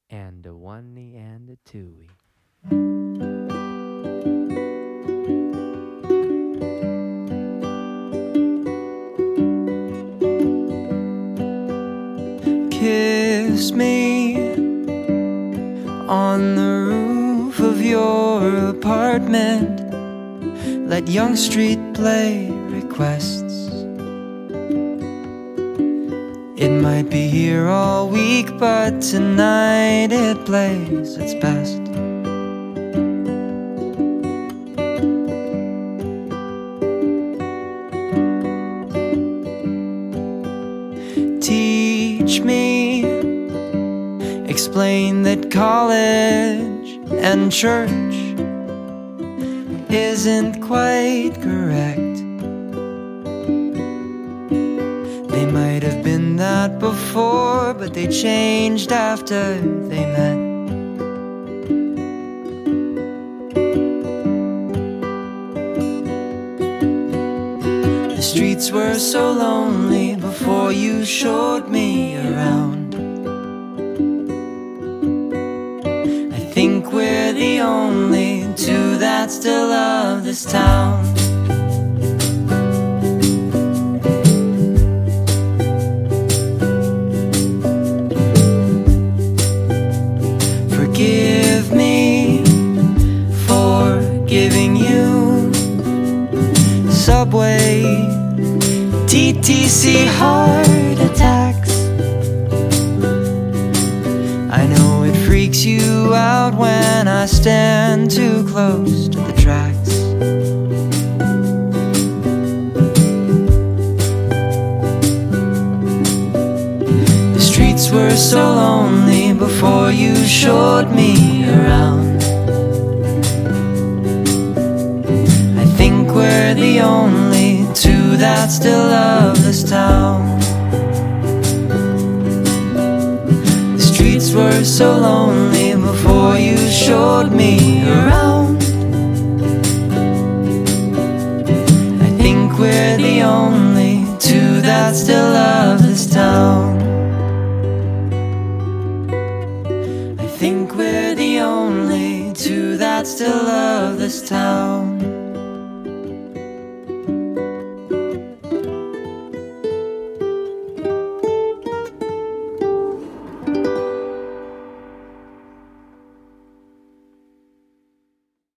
and a oney and a twoey. Kiss me on the roof of your apartment. Let Young Street play requests. It might be here all week, but tonight it plays its best. Teach me, explain that college and church isn't quite correct. They might have been that before, but they changed after they met. The streets were so lonely before you showed me around. I think we're the only two that still love this town. Forgive me for giving you Subway, TTC heart attacks. I know it freaks you out when I stand too close to the tracks. The streets were so lonely before you showed me around. I think we're the only two that still love this town. The streets were so lonely before you showed me around. I think we're the only two that still love this town. I think we're the only two that still love this town.